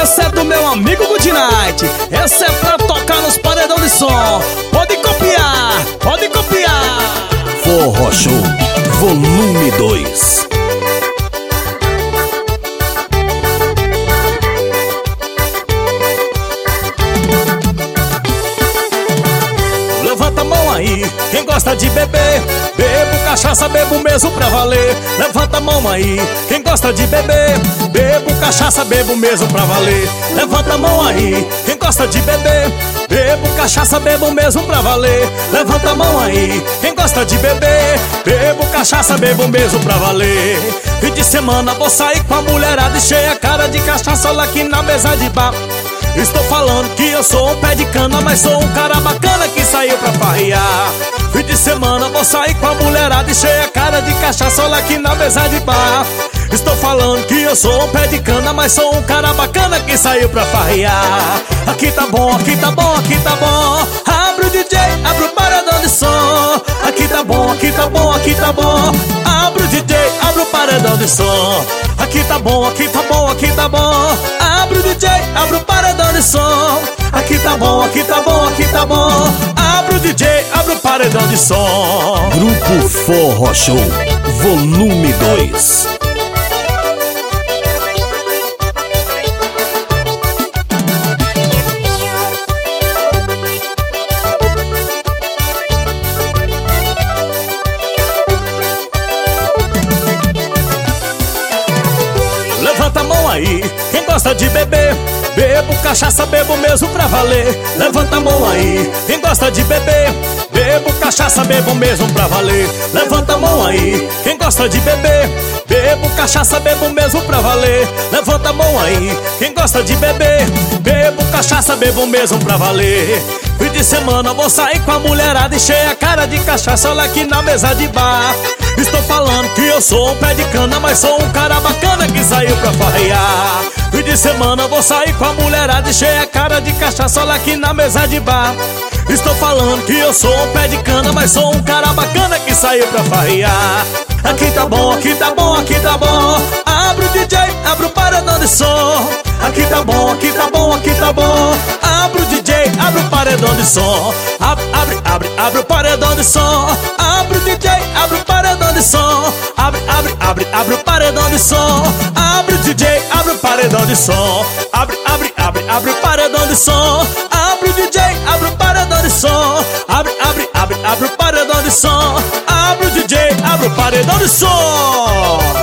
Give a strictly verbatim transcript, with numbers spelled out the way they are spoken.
essa é do meu amigo Good Night. Essa é pra tocar nos paredão de som. Pode copiar, pode copiar. Forró Show Volume dois. Levanta a mão aí, quem gosta de beber. Bebo cachaça, bebo mesmo pra valer. Levanta a mão aí, quem gosta de beber. Bebo cachaça, bebo mesmo pra valer. Levanta a mão aí, quem gosta de beber. Bebo cachaça, bebo mesmo pra valer. Levanta a mão aí, quem gosta de beber. Bebo cachaça, bebo mesmo pra valer. Fim de semana vou sair com a mulherada e cheia a cara de cachaça lá aqui na mesa de bar. Estou falando que eu sou um pé de cana, mas sou um cara bacana que saiu pra farrear. Fim de semana vou sair com a mulherada e cheia a cara de cachaça lá aqui na mesa de bar. Estou falando que eu sou um pé de cana, mas sou um cara bacana que saiu pra farrear. Aqui tá bom, aqui tá bom, aqui tá bom. Abre o D J, abre o paredão de som. Aqui tá bom, aqui tá bom, aqui tá bom. Abre o D J, abre o paredão de som. Aqui tá bom, aqui tá bom, aqui tá bom. Abre o D J, abre o paredão de som. Aqui tá bom, aqui tá bom, aqui tá bom. Abre o D J, abre o paredão de som. Grupo Forró Show Volume dois. Levanta a mão aí, quem gosta de beber. Bebo cachaça, bebo mesmo pra valer. Levanta a mão aí, quem gosta de beber. Bebo cachaça, bebo mesmo pra valer. Levanta a mão aí, quem gosta de beber. Bebo cachaça, bebo mesmo pra valer. Levanta a mão aí, quem gosta de beber. Bebo cachaça, bebo mesmo pra valer. Fim de semana vou sair com a mulherada e cheia a cara de cachaça lá aqui na mesa de bar. Estou falando que eu sou um pé de cana, mas sou um cara bacana que saiu pra farrear. Fim de semana vou sair com a mulherada e cheia a cara de cachaça lá aqui na mesa de bar. Estou falando que eu sou um pé de cana, mas sou um cara bacana que saiu pra farrear. Aqui tá bom, aqui tá bom, aqui tá bom. Abre o D J, abre o paredão de som. Aqui tá bom, aqui tá bom, aqui tá bom. Abre o D J, abre o paredão de som. Abre, abre, abre, abre o paredão de som. Abre o D J, abre o paredão de som. Abre, abre, abre, abre o paredão de som. Abre o D J, abre o paredão de som. Abre, abre, abre, abre o paredão de som. Abre o D J, abre o paredão de som. Abre, abre, abre, abre o paredão de som. Abre o D J, abre o paredão de som.